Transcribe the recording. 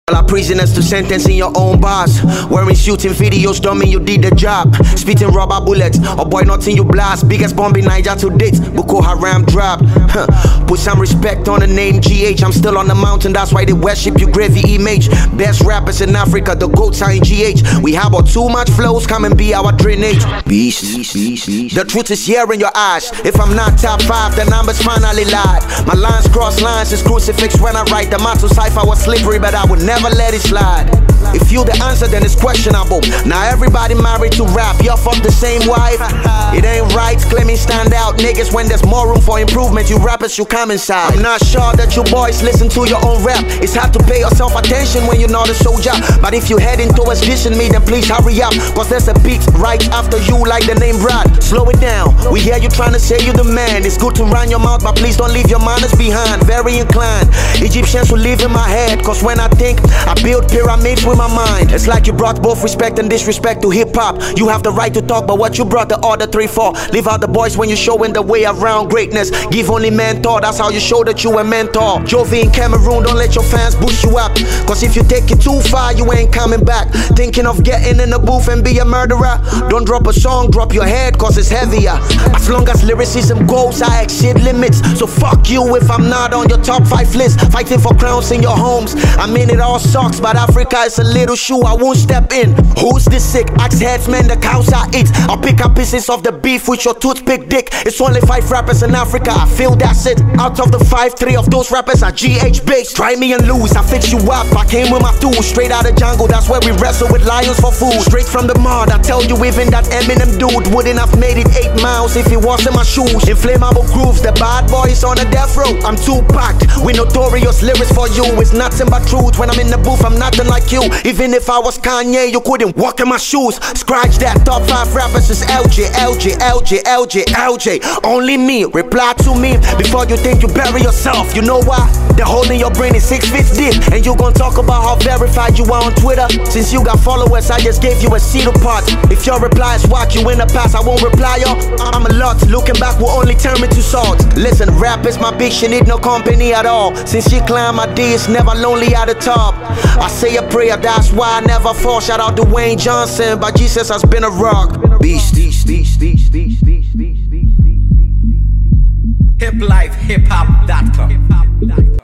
Are prisoners to sentencing your own boss. Wearing shooting videos don't mean you did the job. Spitting rubber bullets, or boy nothing you blast. Biggest bomb in Niger to date, Boko Haram dropped. Put some respect on the name GH. I'm still on the mountain, that's why they worship your gravy image. Best rappers in Africa, the goats are in GH. We have about too much flows, come and be our drainage. Beast. The truth is here in your eyes. If I'm not top 5, the numbers finally lied. My lines cross lines, it's crucifix when I write. The motto cipher was slippery, but I would never let it slide. If you the answer, then it's questionable. Now everybody married to rap, you're from the same wife. It ain't right claiming stand out niggas when there's more room for improvement. You rappers, you come inside. I'm not sure that you boys listen to your own rap. It's hard to pay yourself attention when you're not a soldier. But if you're heading towards dissing me, then please hurry up, cause there's a beat right after you like the name Brad. Slow it down, we hear you trying to say you the man. It's good to run your mouth, but please don't leave your manners behind. Very inclined, Egyptians will live in my head. Cause when I think, I build pyramids with my mind. It's like you brought both respect and disrespect to hip-hop. You have the right to talk, but what you brought the other 3 for? Leave out the boys when you're showing the way around greatness. Give only mentor, that's how you show that you a mentor. Jovi in Cameroon, don't let your fans boost you up. Cause if you take it too far, you ain't coming back. Thinking of getting in the booth and be a murderer? Don't drop a song, drop your head, cause it's heavier. As long as lyricism goes, I exceed limits. So fuck you if I'm not on your top 5 list. Fighting for crowns in your homes, I mean it all sucks, but Africa is a little shoe I won't step in. Who's this sick? Axe headsman, the cows I eat. I'll pick up pieces of the beef with your toothpick dick. It's only 5 rappers in Africa, I feel that's it. Out of the 5, 3 of those rappers are GH based. Try me and lose, I fix you up. I came with my tools, straight out of jungle, that's where we wrestle with lions for food. Straight from the mud, I tell you even that Eminem dude wouldn't have made it 8 miles if he wasn't my shoes. Inflammable grooves, the bad boys on a death row. I'm too packed with notorious lyrics for you. It's nothing but truth, when I'm in the booth I'm nothing like you. Even if I was Kanye, you couldn't walk in my shoes. Scratch that, top 5 rappers is LJ. Only me, reply to me before you think you bury yourself. You know why? The hole in your brain is 6 feet deep. And you gon' talk about how verified you are on Twitter. Since you got followers, I just gave you a seat apart. If your reply is what you in the past, I won't reply, yo. I'm a lot, looking back will only turn me to salt. Listen, rap is my bitch, she need no company at all. Since she climbed my D, it's never lonely at the top. I say a prayer, that's why I never fall. Shout out to Wayne Johnson, but Jesus has been a rock. Beast. HipLifeHipHop.com